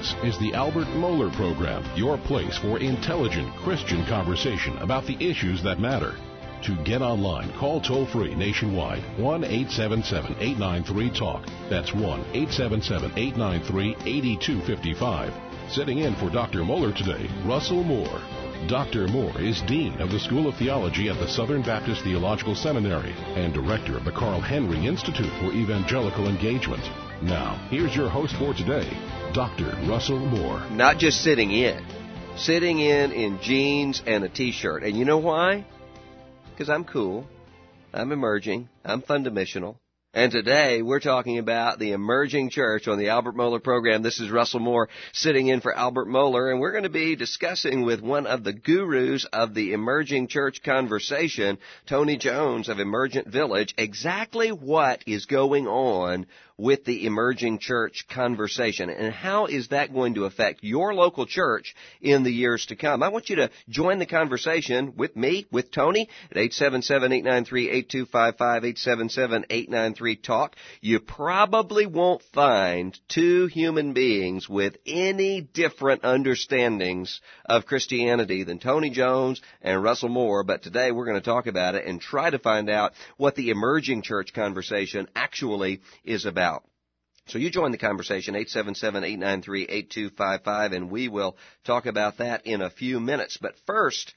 This is the Albert Mohler Program, your place for intelligent Christian conversation about the issues that matter. To get online, call toll-free nationwide, 1-877-893-TALK. That's 1-877-893-8255. Sitting in for Dr. Mohler today, Russell Moore. Dr. Moore is Dean of the School of Theology at the Southern Baptist Theological Seminary and Director of the Carl Henry Institute for Evangelical Engagement. Now, here's your host for today, Dr. Russell Moore. Not just sitting in jeans and a T-shirt. And you know why? Because I'm cool, I'm emerging, I'm fundamentals. And today we're talking about the emerging church on the Albert Mohler Program. This is Russell Moore sitting in for Albert Mohler, and we're going to be discussing with one of the gurus of the emerging church conversation, Tony Jones of Emergent Village, exactly what is going on with the emerging church conversation and how is that going to affect your local church in the years to come. I want you to join the conversation with me, with Tony, at 877-893-8255, 877-893-TALK. You probably won't find two human beings with any different understandings of Christianity than Tony Jones and Russell Moore, but today we're going to talk about it and try to find out what the emerging church conversation actually is about. So you join the conversation, 877-893-8255, and we will talk about that in a few minutes. But first,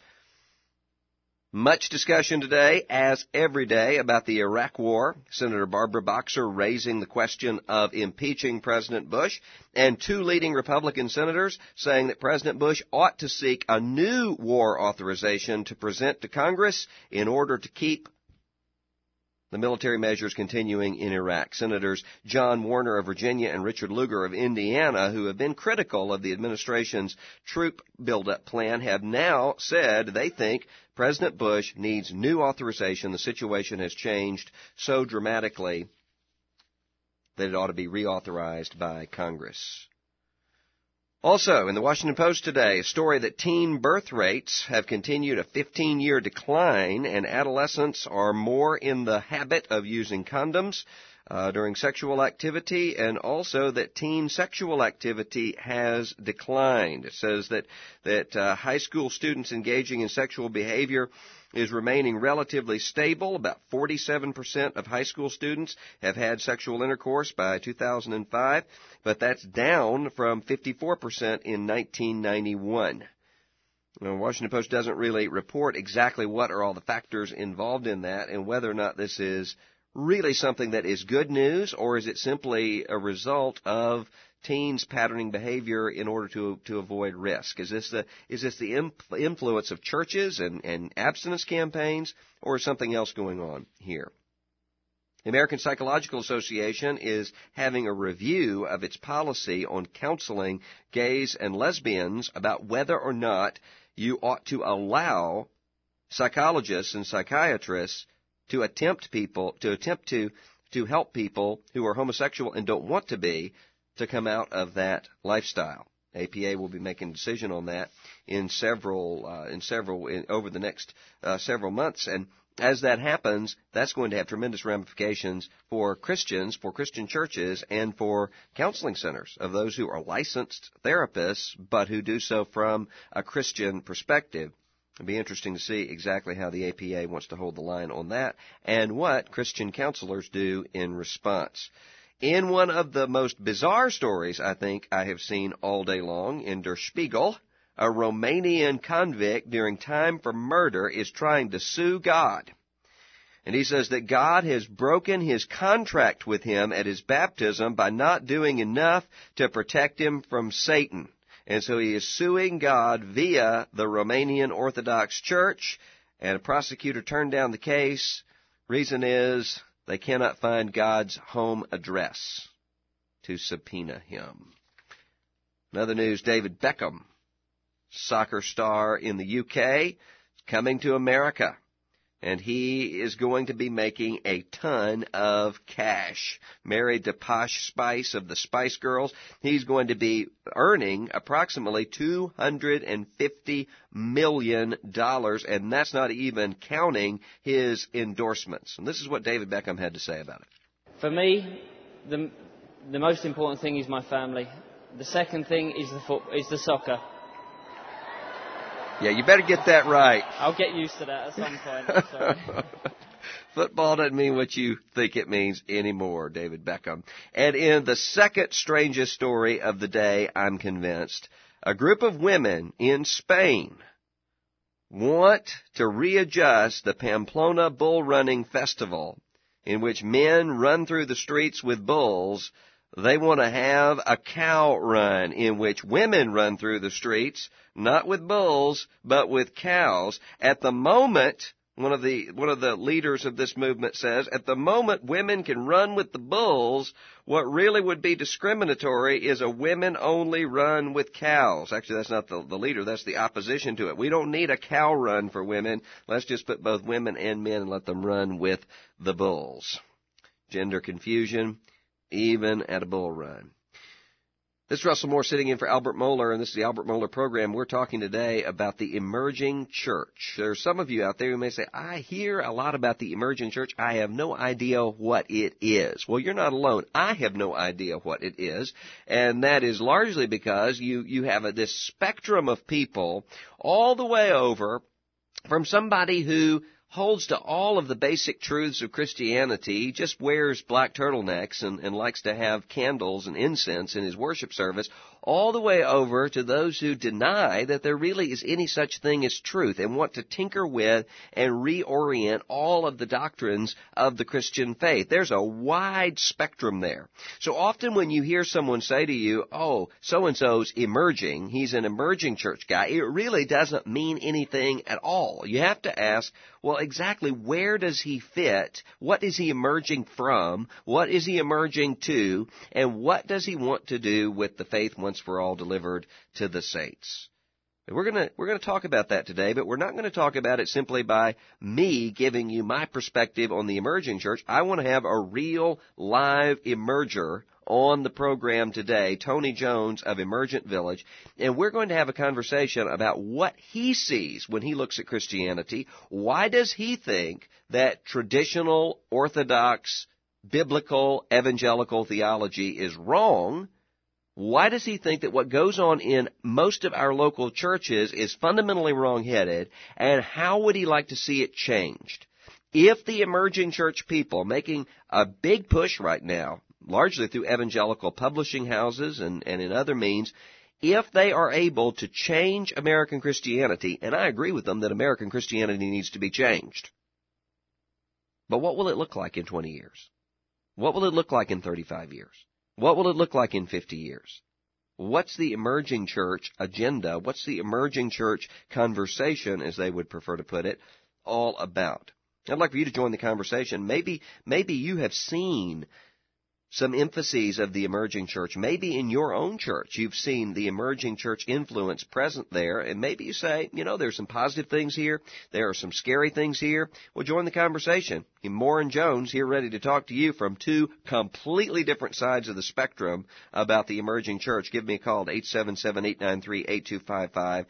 much discussion today, as every day, about the Iraq War. Senator Barbara Boxer raising the question of impeaching President Bush, and two leading Republican senators saying that President Bush ought to seek a new war authorization to present to Congress in order to keep the military measures continuing in Iraq. Senators John Warner of Virginia and Richard Lugar of Indiana, who have been critical of the administration's troop buildup plan, have now said they think President Bush needs new authorization. The situation has changed so dramatically that it ought to be reauthorized by Congress. Also, in the Washington Post today, a story that teen birth rates have continued a 15-year decline and adolescents are more in the habit of using condoms during sexual activity, and also that teen sexual activity has declined. It says that high school students engaging in sexual behavior is remaining relatively stable. About 47% of high school students have had sexual intercourse by 2005, but that's down from 54% in 1991. The Washington Post doesn't really report exactly what are all the factors involved in that and whether or not this is really something that is good news, or is it simply a result of teens patterning behavior in order to avoid risk? Is this the influence of churches and abstinence campaigns, or is something else going on here? The American Psychological Association is having a review of its policy on counseling gays and lesbians about whether or not you ought to allow psychologists and psychiatrists to attempt to help people who are homosexual and don't want to be to come out of that lifestyle. APA will be making a decision on that over the next several months, and as that happens, that's going to have tremendous ramifications for Christians, for Christian churches, and for counseling centers of those who are licensed therapists, but who do so from a Christian perspective. It'll be interesting to see exactly how the APA wants to hold the line on that and what Christian counselors do in response. In one of the most bizarre stories I think I have seen all day long in Der Spiegel, a Romanian convict during time for murder is trying to sue God. And he says that God has broken his contract with him at his baptism by not doing enough to protect him from Satan. And so he is suing God via the Romanian Orthodox Church, and a prosecutor turned down the case. Reason is they cannot find God's home address to subpoena him. In other news, David Beckham, soccer star in the UK, coming to America. And he is going to be making a ton of cash. Married to Posh Spice of the Spice Girls, he's going to be earning approximately $250 million, and that's not even counting his endorsements. And this is what David Beckham had to say about it. For me, the most important thing is my family. The second thing is the soccer. Yeah, you better get that right. I'll get used to that at some point. I'm sorry. Football doesn't mean what you think it means anymore, David Beckham. And in the second strangest story of the day, I'm convinced, a group of women in Spain want to readjust the Pamplona Bull Running Festival, in which men run through the streets with bulls. They want to have a cow run in which women run through the streets, not with bulls, but with cows. At the moment, one of the leaders of this movement says, at the moment women can run with the bulls, what really would be discriminatory is a women-only run with cows. Actually, that's not the leader, that's the opposition to it. We don't need a cow run for women. Let's just put both women and men and let them run with the bulls. Gender confusion, even at a bull run. This is Russell Moore sitting in for Albert Mohler, and this is the Albert Mohler program. We're talking today about the emerging church. There are some of you out there who may say, I hear a lot about the emerging church. I have no idea what it is. Well, you're not alone. I have no idea what it is, and that is largely because you have this spectrum of people all the way over from somebody who holds to all of the basic truths of Christianity, just wears black turtlenecks and likes to have candles and incense in his worship service, all the way over to those who deny that there really is any such thing as truth and want to tinker with and reorient all of the doctrines of the Christian faith. There's a wide spectrum there. So often when you hear someone say to you, oh, so-and-so's emerging, he's an emerging church guy, it really doesn't mean anything at all. You have to ask, well, exactly where does he fit? What is he emerging from? What is he emerging to? And what does he want to do with the faith once for all delivered to the saints? We're going to talk about that today, but we're not going to talk about it simply by me giving you my perspective on the emerging church. I want to have a real live emerger on the program today, Tony Jones of Emergent Village, and we're going to have a conversation about what he sees when he looks at Christianity. Why does he think that traditional, orthodox, biblical, evangelical theology is wrong? Why does he think that what goes on in most of our local churches is fundamentally wrong-headed, and how would he like to see it changed? If the emerging church people making a big push right now, largely through evangelical publishing houses and in other means, if they are able to change American Christianity, and I agree with them that American Christianity needs to be changed, but what will it look like in 20 years? What will it look like in 35 years? What will it look like in 50 years? What's the emerging church agenda? What's the emerging church conversation, as they would prefer to put it, all about? I'd like for you to join the conversation. Maybe you have seen some emphases of the emerging church. Maybe in your own church you've seen the emerging church influence present there, and maybe you say, there's some positive things here, there are some scary things here. Well, join the conversation. Moore and Jones here ready to talk to you from two completely different sides of the spectrum about the emerging church. Give me a call at 877-893-8255,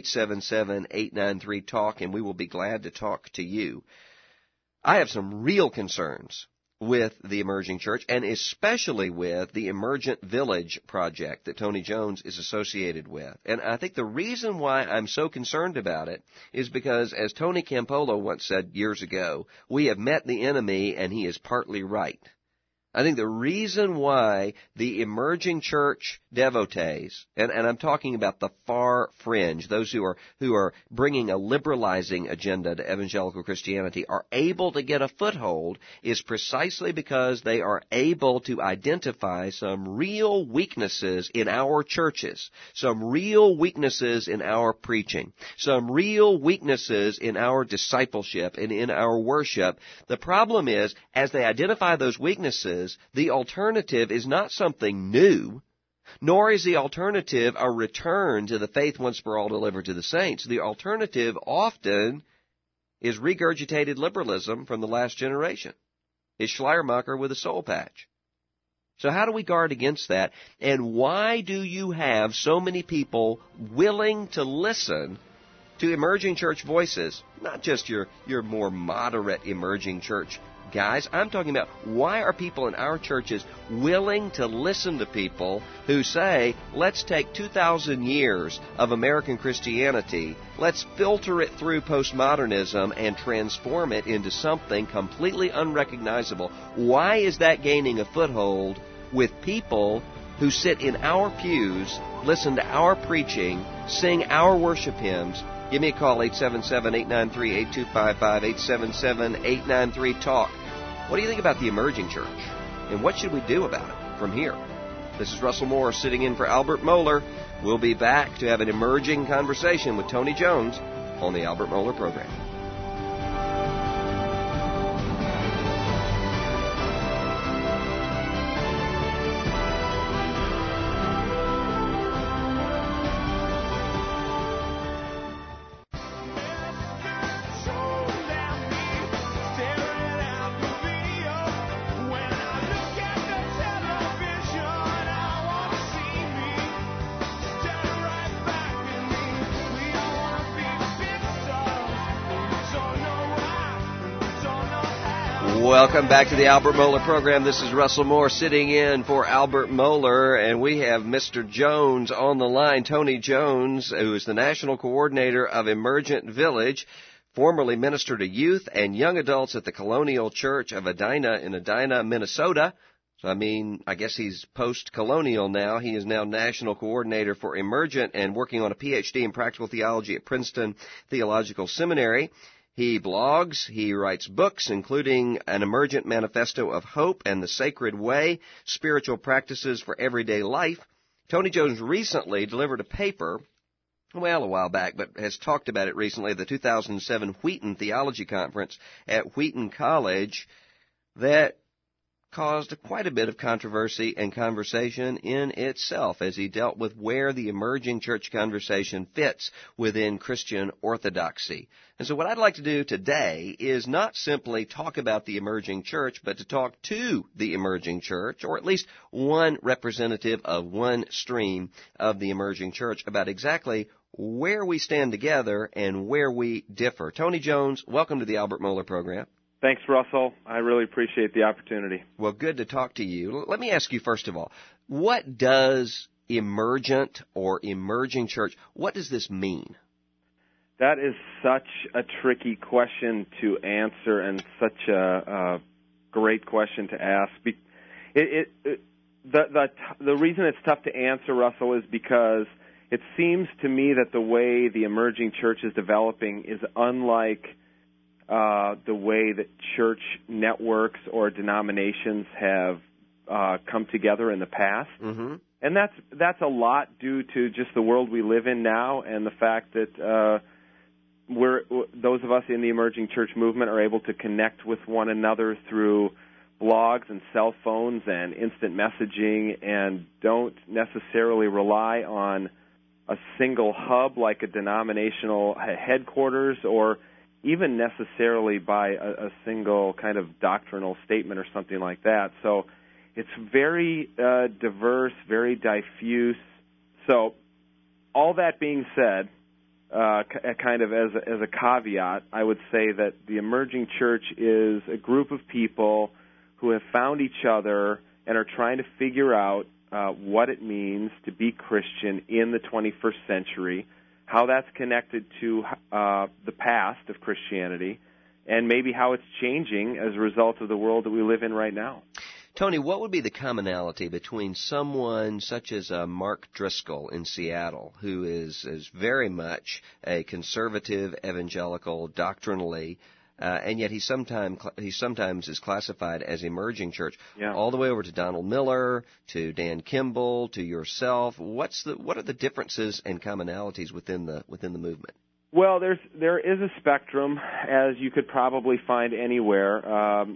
877-893-TALK, and we will be glad to talk to you. I have some real concerns with the emerging church, and especially with the Emergent Village project that Tony Jones is associated with. And I think the reason why I'm so concerned about it is because, as Tony Campolo once said years ago, we have met the enemy and he is partly right. I think the reason why the emerging church devotees, and I'm talking about the far fringe, those who are bringing a liberalizing agenda to evangelical Christianity, are able to get a foothold is precisely because they are able to identify some real weaknesses in our churches, some real weaknesses in our preaching, some real weaknesses in our discipleship and in our worship. The problem is, as they identify those weaknesses, the alternative is not something new, nor is the alternative a return to the faith once for all delivered to the saints. The alternative often is regurgitated liberalism from the last generation. It's Schleiermacher with a soul patch. So how do we guard against that? And why do you have so many people willing to listen to emerging church voices, not just your more moderate emerging church guys. I'm talking about why are people in our churches willing to listen to people who say, let's take 2,000 years of American Christianity, let's filter it through postmodernism and transform it into something completely unrecognizable. Why is that gaining a foothold with people who sit in our pews, listen to our preaching, sing our worship hymns? Give me a call, 877-893-8255, 877-893-TALK. What do you think about the emerging church? And what should we do about it from here? This is Russell Moore sitting in for Albert Mohler. We'll be back to have an emerging conversation with Tony Jones on the Albert Mohler program. Welcome back to the Albert Mohler program. This is Russell Moore sitting in for Albert Mohler, and we have Mr. Jones on the line, Tony Jones, who is the National Coordinator of Emergent Village, formerly minister to youth and young adults at the Colonial Church of Edina in Edina, Minnesota. So, I guess he's post-colonial now. He is now National Coordinator for Emergent and working on a Ph.D. in Practical Theology at Princeton Theological Seminary. He blogs, he writes books, including an Emergent Manifesto of Hope and the Sacred Way, Spiritual Practices for Everyday Life. Tony Jones recently delivered a paper, a while back, but has talked about it recently, at the 2007 Wheaton Theology Conference at Wheaton College, that caused quite a bit of controversy and conversation in itself as he dealt with where the emerging church conversation fits within Christian orthodoxy. And so what I'd like to do today is not simply talk about the emerging church, but to talk to the emerging church, or at least one representative of one stream of the emerging church, about exactly where we stand together and where we differ. Tony Jones, welcome to the Albert Mohler program. Thanks, Russell. I really appreciate the opportunity. Well, good to talk to you. Let me ask you, first of all, what does emergent or emerging church, what does this mean? That is such a tricky question to answer and such a great question to ask. The reason it's tough to answer, Russell, is because it seems to me that the way the emerging church is developing is unlike the way that church networks or denominations have come together in the past. Mm-hmm. And that's a lot due to just the world we live in now and the fact that those of us in the emerging church movement are able to connect with one another through blogs and cell phones and instant messaging and don't necessarily rely on a single hub like a denominational headquarters or even necessarily by a single kind of doctrinal statement or something like that. So it's very diverse, very diffuse. So all that being said, kind of as a caveat, I would say that the emerging church is a group of people who have found each other and are trying to figure out what it means to be Christian in the 21st century, how that's connected to the past of Christianity, and maybe how it's changing as a result of the world that we live in right now. Tony, what would be the commonality between someone such as Mark Driscoll in Seattle, who is very much a conservative evangelical doctrinally, and yet he sometimes is classified as emerging church, all the way over to Donald Miller, to Dan Kimball, to yourself? What are the differences and commonalities within the movement? Well, there is a spectrum, as you could probably find anywhere.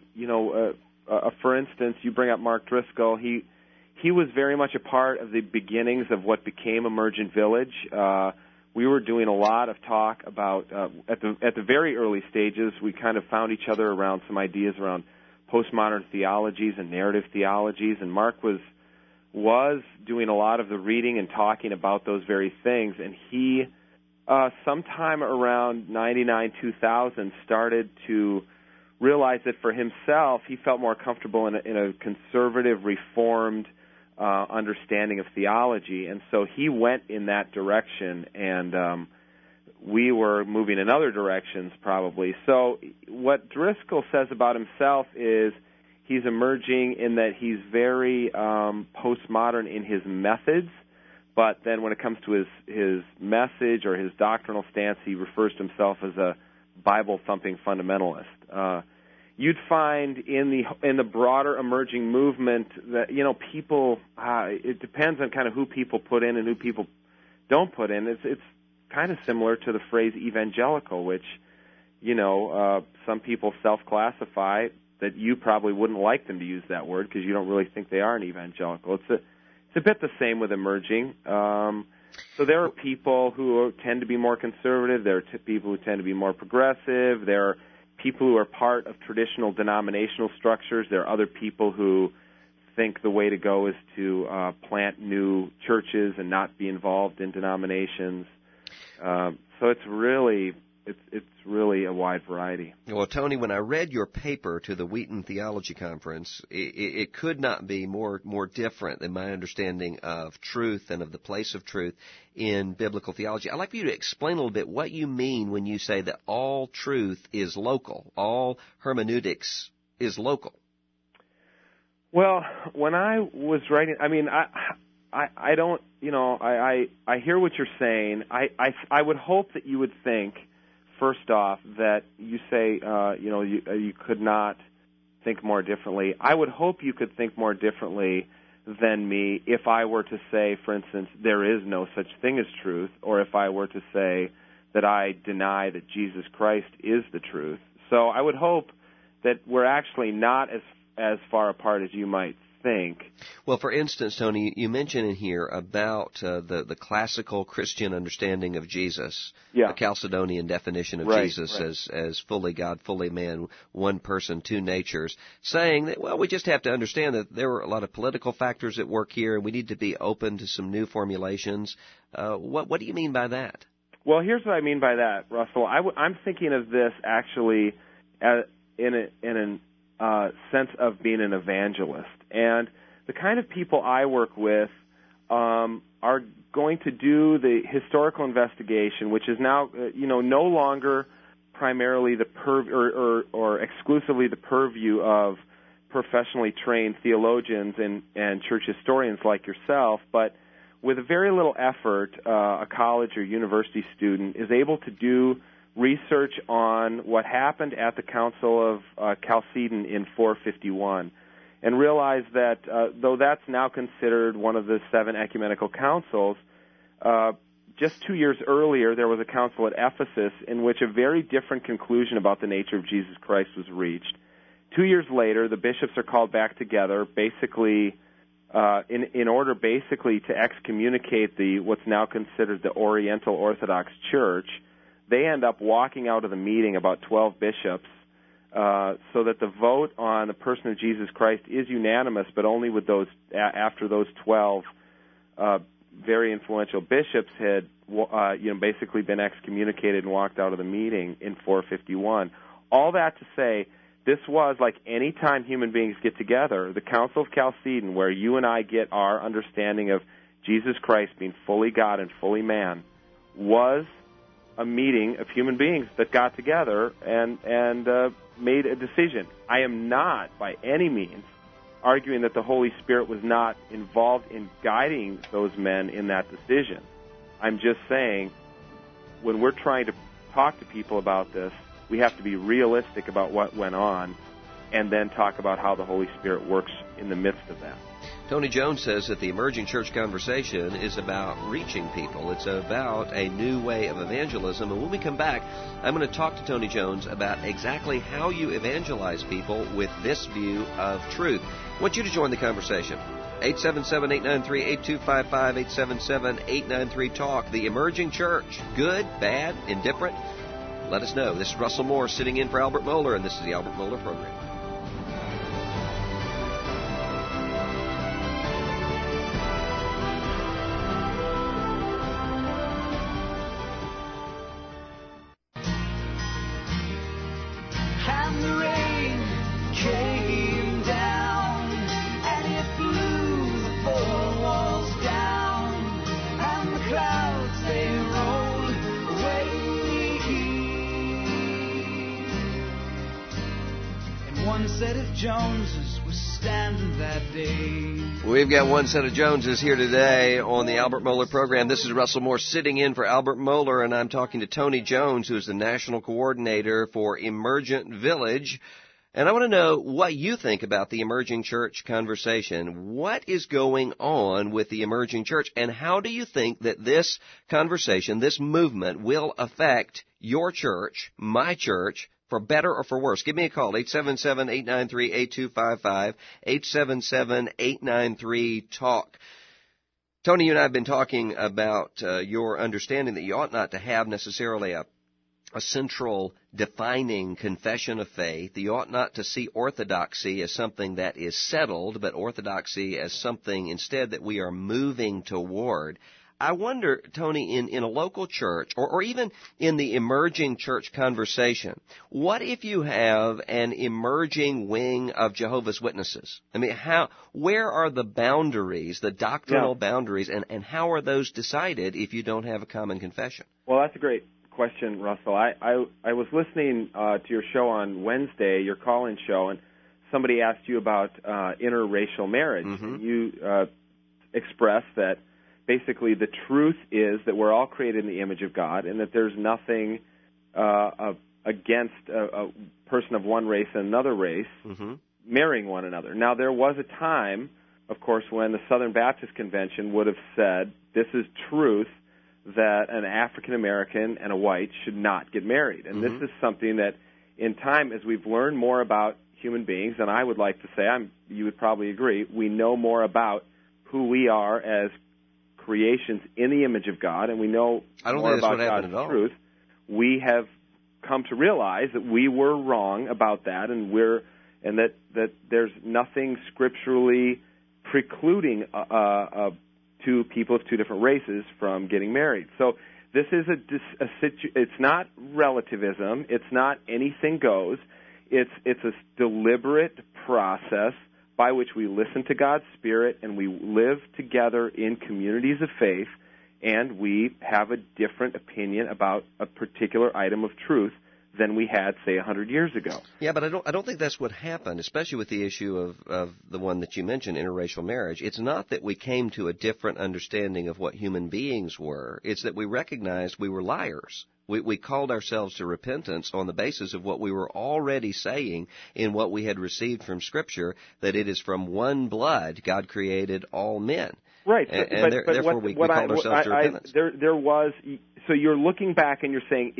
For instance, you bring up Mark Driscoll. He was very much a part of the beginnings of what became Emergent Village. We were doing a lot of talk about at the very early stages. We kind of found each other around some ideas around postmodern theologies and narrative theologies, and Mark was doing a lot of the reading and talking about those very things. And he, sometime around 99, 2000, started to realized that for himself, he felt more comfortable in a conservative, reformed understanding of theology, and so he went in that direction, and we were moving in other directions probably. So what Driscoll says about himself is he's emerging in that he's very postmodern in his methods, but then when it comes to his message or his doctrinal stance, he refers to himself as a Bible-thumping fundamentalist. You'd find in the broader emerging movement that, people, it depends on kind of who people put in and who people don't put in. It's kind of similar to the phrase evangelical, which, some people self-classify that you probably wouldn't like them to use that word because you don't really think they are an evangelical. It's a bit the same with emerging. So there are people who tend to be more conservative. There are people who tend to be more progressive. There are people who are part of traditional denominational structures. There are other people who think the way to go is to plant new churches and not be involved in denominations. So it's really a wide variety. Well, Tony, when I read your paper to the Wheaton Theology Conference, it could not be more different than my understanding of truth and of the place of truth in biblical theology. I'd like for you to explain a little bit what you mean when you say that all truth is local, all hermeneutics is local. Well, when I was writing, I don't, I hear what you're saying. I would hope that you would think, first off, that you say, you could not think more differently. I would hope you could think more differently than me if I were to say, for instance, there is no such thing as truth, or if I were to say that I deny that Jesus Christ is the truth. So I would hope that we're actually not as far apart as you might think. Well, for instance, Tony, you mentioned in here about the classical Christian understanding of Jesus, the Chalcedonian definition of Jesus as fully God, fully man, one person, two natures, saying that, well, we just have to understand that there were a lot of political factors at work here, and we need to be open to some new formulations. What do you mean by that? Well, here's what I mean by that, Russell. I'm thinking of this actually in a sense of being an evangelist. And the kind of people I work with are going to do the historical investigation, which is now, no longer primarily the or exclusively the purview of professionally trained theologians and church historians like yourself, but with very little effort, a college or university student is able to do research on what happened at the Council of Chalcedon in 451, and realize that though that's now considered one of the 7 ecumenical councils, just 2 years earlier there was a council at Ephesus in which a very different conclusion about the nature of Jesus Christ was reached. 2 years later, the bishops are called back together, basically in order basically to excommunicate what's now considered the Oriental Orthodox Church. They end up walking out of the meeting, about 12 bishops, so that the vote on the person of Jesus Christ is unanimous, but only with those after those 12 very influential bishops had basically been excommunicated and walked out of the meeting in 451. All that to say, this was like any time human beings get together, the Council of Chalcedon, where you and I get our understanding of Jesus Christ being fully God and fully man, was a meeting of human beings that got together and made a decision. I am not, by any means, arguing that the Holy Spirit was not involved in guiding those men in that decision. I'm just saying, when we're trying to talk to people about this, we have to be realistic about what went on and then talk about how the Holy Spirit works in the midst of that. Tony Jones says that the emerging church conversation is about reaching people. It's about a new way of evangelism. And when we come back, I'm going to talk to Tony Jones about exactly how you evangelize people with this view of truth. I want you to join the conversation. 877-893-8255, 877-893-TALK. The emerging church, good, bad, indifferent? Let us know. This is Russell Moore sitting in for Albert Mohler, and this is the Albert Mohler Program. And the rain one set of Joneses was standing that day. We've got one set of Joneses here today on the Albert Mohler program. This is Russell Moore sitting in for Albert Mohler, and I'm talking to Tony Jones, who is the National Coordinator for Emergent Village. And I want to know what you think about the emerging church conversation. What is going on with the emerging church, and how do you think that this conversation, this movement, will affect your church, my church, for better or for worse? Give me a call, 877-893-8255, 877-893-TALK. Tony, you and I have been talking about your understanding that you ought not to have necessarily a central defining confession of faith. You ought not to see orthodoxy as something that is settled, but orthodoxy as something instead that we are moving toward. I wonder, Tony, in a local church, or even in the emerging church conversation, what if you have an emerging wing of Jehovah's Witnesses? I mean, where are the boundaries, the doctrinal boundaries, and how are those decided if you don't have a common confession? Well, that's a great question, Russell. I was listening to your show on Wednesday, your call-in show, and somebody asked you about interracial marriage. Mm-hmm. And you expressed that basically the truth is that we're all created in the image of God, and that there's nothing against a person of one race and another race marrying one another. Now, there was a time, of course, when the Southern Baptist Convention would have said, this is truth, that an African American and a white should not get married. And this is something that in time, as we've learned more about human beings, and I would like to say, you would probably agree, we know more about who we are as creations in the image of God, and we know more about God's truth. We have come to realize that we were wrong about that, and that there's nothing scripturally precluding two people of two different races from getting married. So this is it's not relativism. It's not anything goes. It's a deliberate process by which we listen to God's Spirit and we live together in communities of faith, and we have a different opinion about a particular item of truth than we had, say, 100 years ago. Yeah, but I don't think that's what happened, especially with the issue of the one that you mentioned, interracial marriage. It's not that we came to a different understanding of what human beings were. It's that we recognized we were liars. We called ourselves to repentance on the basis of what we were already saying in what we had received from Scripture, that it is from one blood God created all men. Right. Therefore we called ourselves to repentance. So you're looking back and you're saying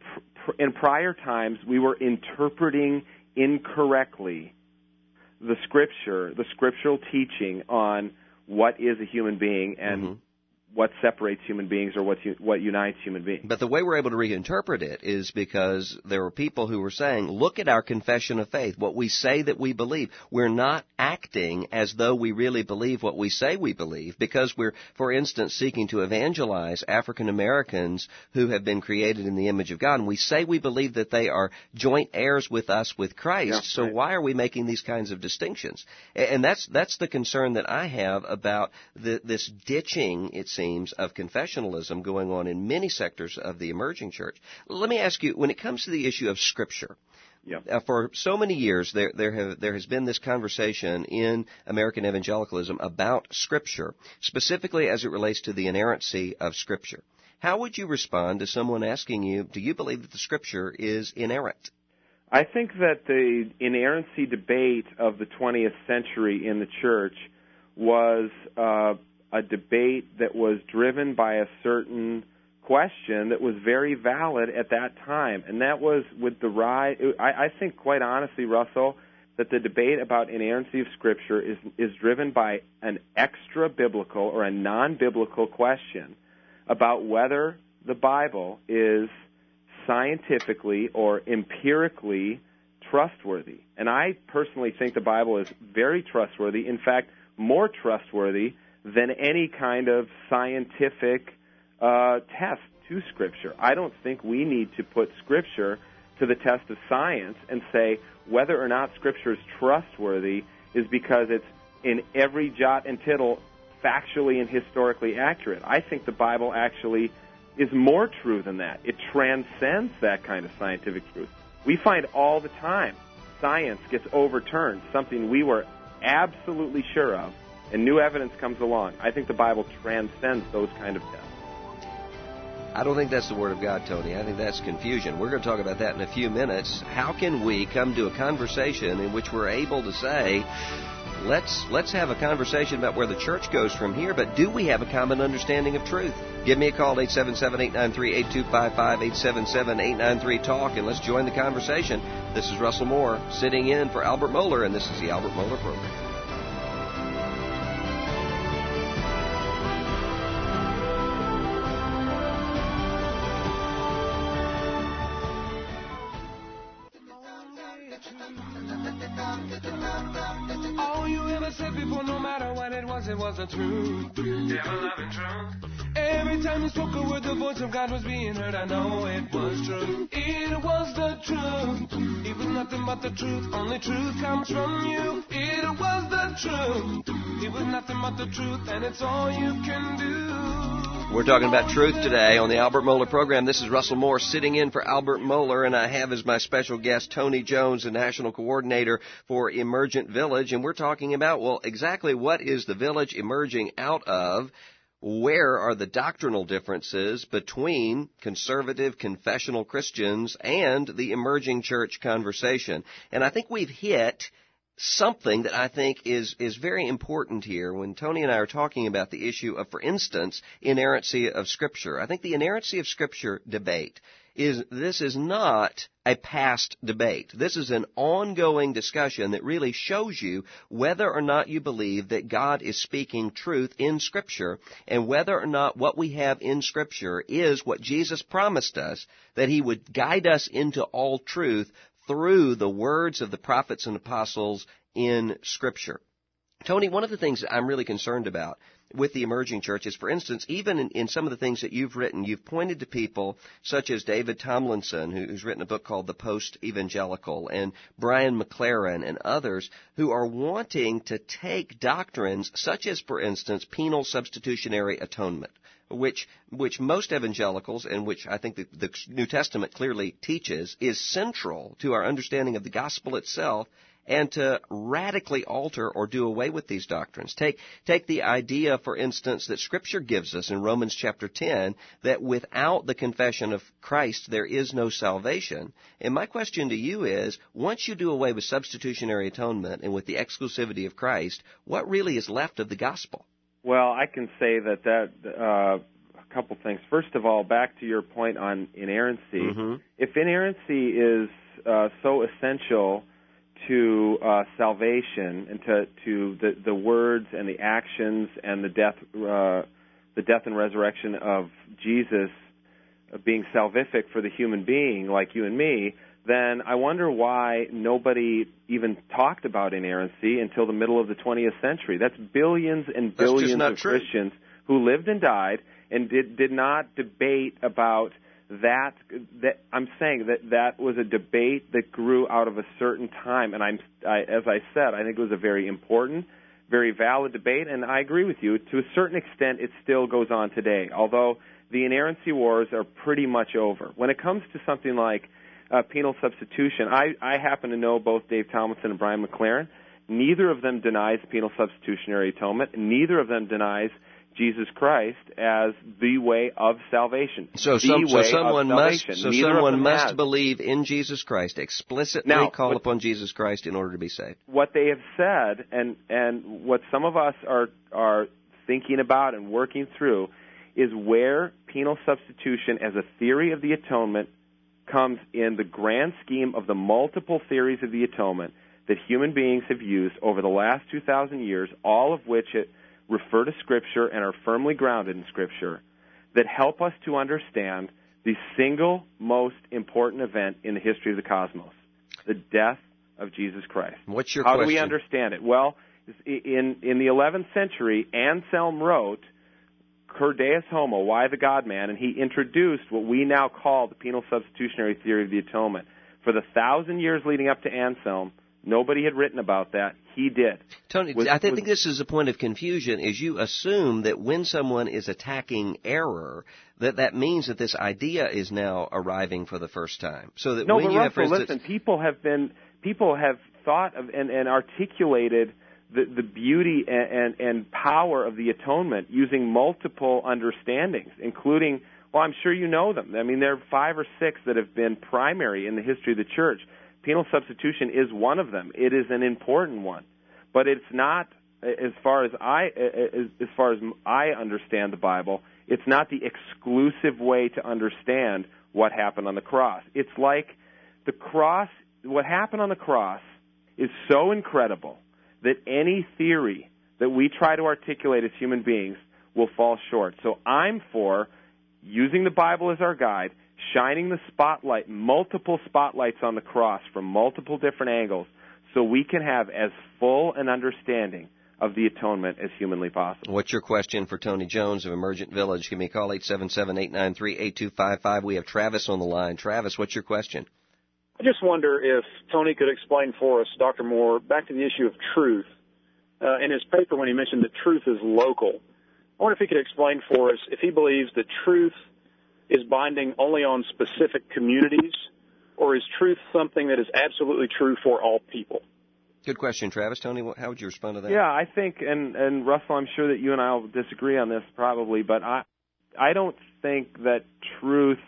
in prior times we were interpreting incorrectly the Scripture, the scriptural teaching on what is a human being and what separates human beings or what unites human beings. But the way we're able to reinterpret it is because there were people who were saying, look at our confession of faith, what we say that we believe. We're not acting as though we really believe what we say we believe, because we're, for instance, seeking to evangelize African Americans who have been created in the image of God, and we say we believe that they are joint heirs with us with Christ. Yeah, so why are we making these kinds of distinctions? And that's the concern that I have about this ditching, it seems, of confessionalism going on in many sectors of the emerging church. Let me ask you, when it comes to the issue of Scripture, for so many years there has been this conversation in American evangelicalism about Scripture, specifically as it relates to the inerrancy of Scripture. How would you respond to someone asking you, do you believe that the Scripture is inerrant? I think that the inerrancy debate of the 20th century in the church was a debate that was driven by a certain question that was very valid at that time, and that was with the rise. I think, quite honestly, Russell, that the debate about inerrancy of Scripture is driven by an extra-biblical or a non-biblical question about whether the Bible is scientifically or empirically trustworthy. And I personally think the Bible is very trustworthy, in fact, more trustworthy than any kind of scientific test to Scripture. I don't think we need to put Scripture to the test of science and say whether or not Scripture is trustworthy is because it's in every jot and tittle factually and historically accurate. I think the Bible actually is more true than that. It transcends that kind of scientific truth. We find all the time science gets overturned, something we were absolutely sure of, and new evidence comes along, I think the Bible transcends those kind of tests. I don't think that's the Word of God, Tony. I think that's confusion. We're going to talk about that in a few minutes. How can we come to a conversation in which we're able to say, let's have a conversation about where the church goes from here, but do we have a common understanding of truth? Give me a call, 877-893-8255, 877-893-TALK, and let's join the conversation. This is Russell Moore sitting in for Albert Mohler, and this is the Albert Mohler Program. All you ever said before, no matter what it was the truth. Ever-loving truth. Every time you spoke a word, the voice of God was being heard. I know it was true. It was the truth. It was nothing but the truth. Only truth comes from you. It was the truth. It was nothing but the truth, and it's all you can do. We're talking about truth today on the Albert Mohler Program. This is Russell Moore sitting in for Albert Mohler, and I have as my special guest Tony Jones, the National Coordinator for Emergent Village, and we're talking about, well, exactly what is the village emerging out of? Where are the doctrinal differences between conservative confessional Christians and the emerging church conversation? And I think we've hit something that I think is very important here when Tony and I are talking about the issue of, for instance, inerrancy of Scripture. I think the inerrancy of Scripture debate is not a past debate. This is an ongoing discussion that really shows you whether or not you believe that God is speaking truth in Scripture and whether or not what we have in Scripture is what Jesus promised us, that He would guide us into all truth through the words of the prophets and apostles in Scripture. Tony, one of the things that I'm really concerned about with the emerging church is, for instance, even in some of the things that you've written, you've pointed to people such as David Tomlinson, who's written a book called The Post-Evangelical, and Brian McLaren and others who are wanting to take doctrines such as, for instance, penal substitutionary atonement, which most evangelicals, and which I think the New Testament clearly teaches, is central to our understanding of the gospel itself, and to radically alter or do away with these doctrines. Take the idea, for instance, that Scripture gives us in Romans chapter 10, that without the confession of Christ there is no salvation. And my question to you is, once you do away with substitutionary atonement and with the exclusivity of Christ, what really is left of the gospel? Well, I can say that a couple things. First of all, back to your point on inerrancy. Mm-hmm. If inerrancy is so essential to salvation and to the words and the actions and the death and resurrection of Jesus being salvific for the human being like you and me, then I wonder why nobody even talked about inerrancy until the middle of the 20th century. That's billions and billions of Christians who lived and died and did not debate about that. I'm saying that was a debate that grew out of a certain time, and as I said, I think it was a very important, very valid debate, and I agree with you. To a certain extent, it still goes on today, although the inerrancy wars are pretty much over. When it comes to something like penal substitution, I happen to know both Dave Tomlinson and Brian McLaren. Neither of them denies penal substitutionary atonement. Neither of them denies Jesus Christ as the way of salvation. So someone must believe in Jesus Christ, explicitly call upon Jesus Christ in order to be saved. What they have said, and what some of us are thinking about and working through, is where penal substitution as a theory of the atonement comes in the grand scheme of the multiple theories of the atonement that human beings have used over the last 2,000 years, all of which refer to Scripture and are firmly grounded in Scripture, that help us to understand the single most important event in the history of the cosmos, the death of Jesus Christ. What's your question? How do we understand it? Well, in the 11th century, Anselm wrote Cur Deus Homo, Why the God-Man, and he introduced what we now call the penal substitutionary theory of the atonement. For the 1,000 years leading up to Anselm, Nobody had written about that. He did. Tony, I think this is a point of confusion, is you assume that when someone is attacking error, that means that this idea is now arriving for the first time. So that no, when but you Russell, have, listen, people have thought of and articulated the beauty and power of the atonement using multiple understandings, including, well, I'm sure you know them. I mean, there are 5 or 6 that have been primary in the history of the church. Penal substitution is one of them. It is an important one, but it's not, as far as I understand the Bible, it's not the exclusive way to understand what happened on the cross. It's like the cross. What happened on the cross is so incredible that any theory that we try to articulate as human beings will fall short. So I'm for using the Bible as our guide, shining the spotlight, multiple spotlights on the cross from multiple different angles, so we can have as full an understanding of the atonement as humanly possible. What's your question for Tony Jones of Emergent Village? Give me a call, 877-893-8255. We have Travis on the line. Travis, what's your question? I just wonder if Tony could explain for us, Dr. Moore, back to the issue of truth. In his paper, when he mentioned that truth is local, I wonder if he could explain for us if he believes that truth is binding only on specific communities, or is truth something that is absolutely true for all people? Good question, Travis. Tony, how would you respond to that? Yeah, I think, and Russell, I'm sure that you and I will disagree on this probably, but I don't think that truth,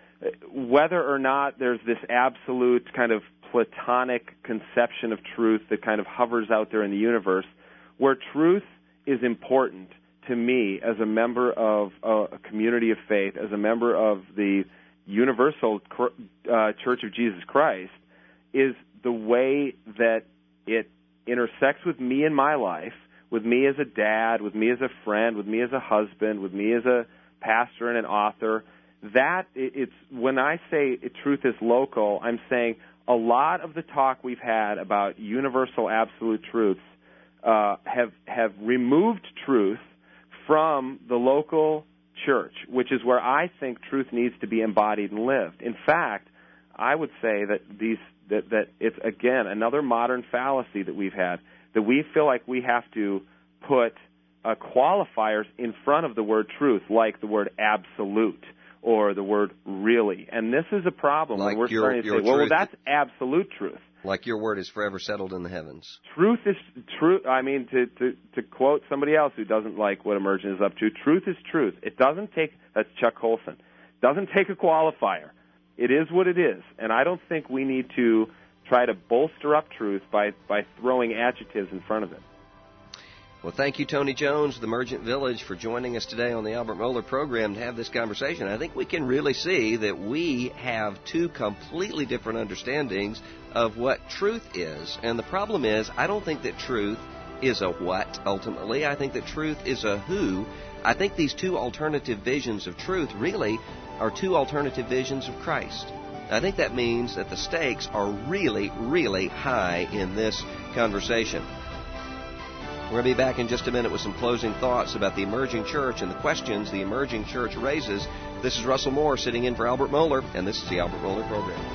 whether or not there's this absolute kind of Platonic conception of truth that kind of hovers out there in the universe, where truth is important to me as a member of a community of faith, as a member of the Universal Church of Jesus Christ, is the way that it intersects with me in my life, with me as a dad, with me as a friend, with me as a husband, with me as a pastor and an author. That it's when I say truth is local, I'm saying a lot of the talk we've had about universal absolute truths have removed truth from the local church, which is where I think truth needs to be embodied and lived. In fact, I would say that that it's, again, another modern fallacy that we've had, that we feel like we have to put qualifiers in front of the word truth, like the word absolute or the word really. And this is a problem. Like we're starting to say, well, that's absolute truth. Like your word is forever settled in the heavens. Truth is truth. I mean, to quote somebody else who doesn't like what Emergent is up to, truth is truth. It doesn't take, that's Chuck Colson, doesn't take a qualifier. It is what it is. And I don't think we need to try to bolster up truth by throwing adjectives in front of it. Well, thank you, Tony Jones of the Emergent Village, for joining us today on the Albert Mohler program to have this conversation. I think we can really see that we have two completely different understandings of what truth is. And the problem is, I don't think that truth is a what, ultimately. I think that truth is a who. I think these two alternative visions of truth really are two alternative visions of Christ. I think that means that the stakes are really, really high in this conversation. We're going to be back in just a minute with some closing thoughts about the emerging church and the questions the emerging church raises. This is Russell Moore sitting in for Albert Mohler, and this is the Albert Mohler Program.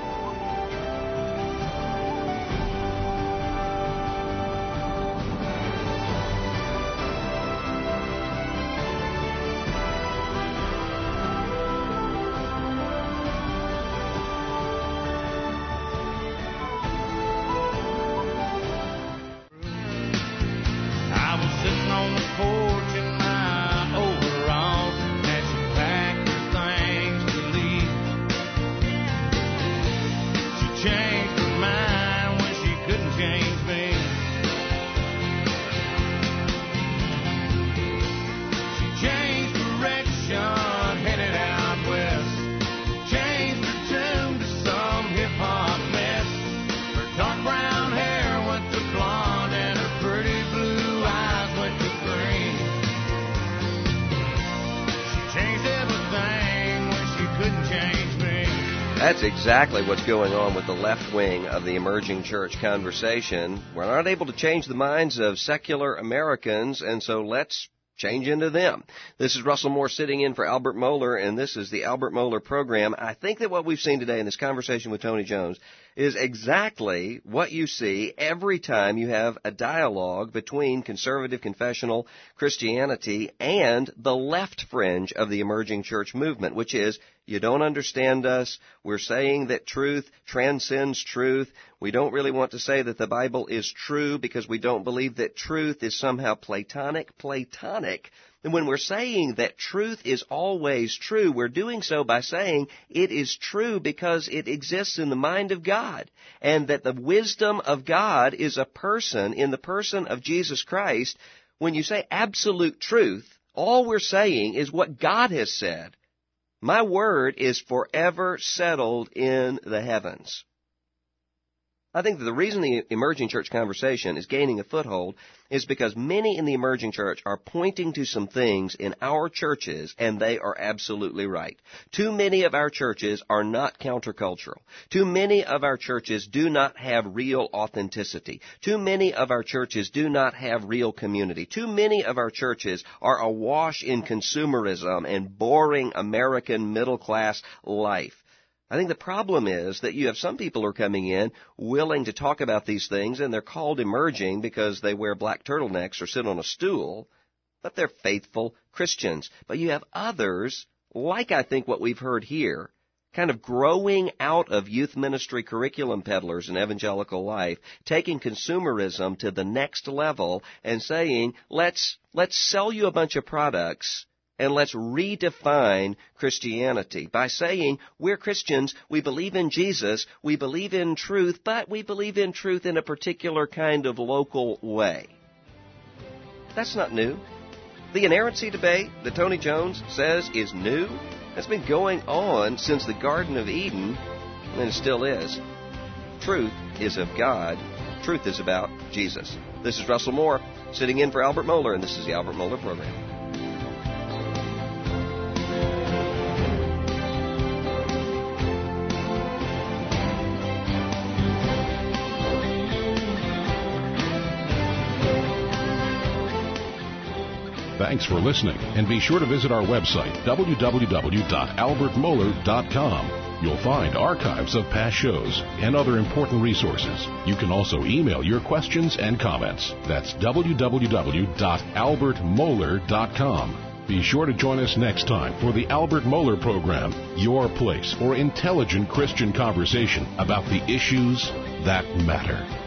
That's exactly what's going on with the left wing of the emerging church conversation. We're not able to change the minds of secular Americans, and so let's change into them. This is Russell Moore sitting in for Albert Mohler, and this is the Albert Mohler program. I think that what we've seen today in this conversation with Tony Jones is exactly what you see every time you have a dialogue between conservative confessional Christianity and the left fringe of the emerging church movement, which is, you don't understand us. We're saying that truth transcends truth. We don't really want to say that the Bible is true because we don't believe that truth is somehow Platonic. And when we're saying that truth is always true, we're doing so by saying it is true because it exists in the mind of God, and that the wisdom of God is a person in the person of Jesus Christ. When you say absolute truth, all we're saying is what God has said. My word is forever settled in the heavens. I think that the reason the emerging church conversation is gaining a foothold is because many in the emerging church are pointing to some things in our churches, and they are absolutely right. Too many of our churches are not countercultural. Too many of our churches do not have real authenticity. Too many of our churches do not have real community. Too many of our churches are awash in consumerism and boring American middle-class life. I think the problem is that you have some people who are coming in willing to talk about these things, and they're called emerging because they wear black turtlenecks or sit on a stool, but they're faithful Christians. But you have others, like I think what we've heard here, kind of growing out of youth ministry curriculum peddlers in evangelical life, taking consumerism to the next level and saying, let's sell you a bunch of products, and let's redefine Christianity by saying we're Christians, we believe in Jesus, we believe in truth, but we believe in truth in a particular kind of local way. That's not new. The inerrancy debate that Tony Jones says is new has been going on since the Garden of Eden, and it still is. Truth is of God. Truth is about Jesus. This is Russell Moore sitting in for Albert Mohler, and this is the Albert Mohler program. Thanks for listening, and be sure to visit our website, www.albertmohler.com. You'll find archives of past shows and other important resources. You can also email your questions and comments. That's www.albertmohler.com. Be sure to join us next time for the Albert Mohler program, your place for intelligent Christian conversation about the issues that matter.